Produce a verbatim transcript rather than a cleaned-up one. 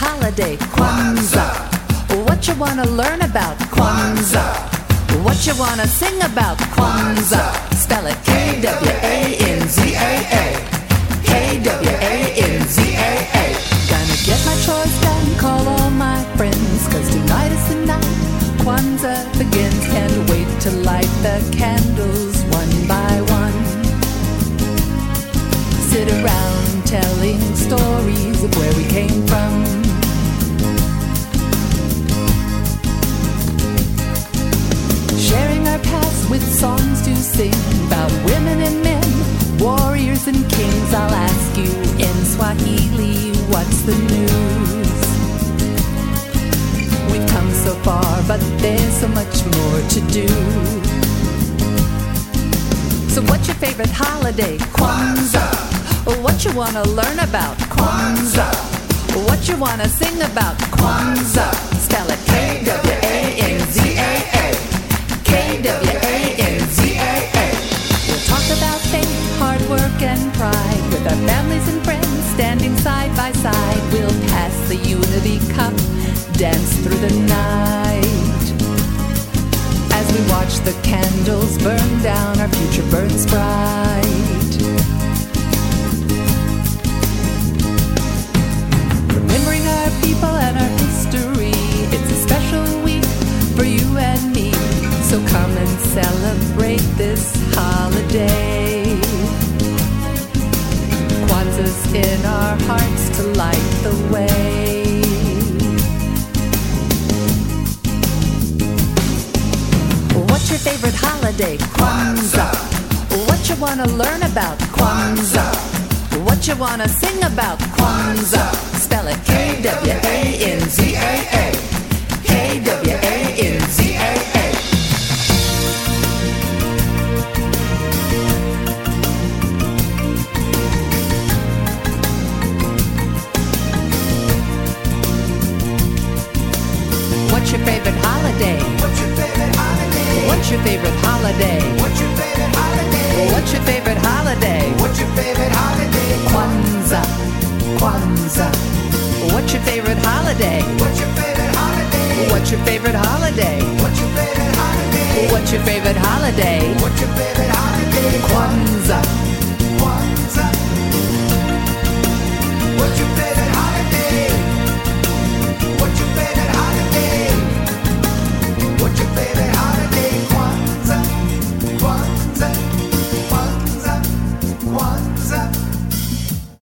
holiday? Kwanzaa. What you wanna learn about? Kwanzaa. What you wanna sing about? Kwanzaa. Spell it K W A N Z A A. K W A N Z A A. Gonna get my chores done, call all my friends, 'cause tonight is the night Kwanzaa begins. Can't wait to light the candles one by one. Sit around telling stories of where we came from. Sharing our past with songs to sing about women and men, warriors and kings. I'll ask you in Swahili, what's the news? We've come so far, but there's so much more to do. So what's your favorite holiday? Kwanzaa. What you wanna learn about? Kwanzaa. What you wanna sing about? Kwanzaa. Spell it K W A N Z A A. K W A N Z A A. We'll talk about faith, hard work and pride, with our families and friends standing side by side. We'll pass the unity cup, dance through the night. As we watch the candles burn down, our future burns bright. Remembering our people and our history, it's a special week for you and me. So come and celebrate this holiday. Kwanzaa's in our hearts to light the way. What's your favorite holiday? Kwanzaa. What you wanna learn about? Kwanzaa. What you wanna sing about? Kwanzaa. Spell it K W A N Z A A. K W A N Z A A. What's your favorite holiday? What's your favorite holiday? What's your favorite holiday? What's your favorite holiday? What's your favorite holiday? What's your favorite holiday? Kwanzaa. Kwanzaa. What's your favorite holiday? What's your favorite holiday? What's your favorite holiday? What's your favorite holiday? What's your favorite holiday? What's your favorite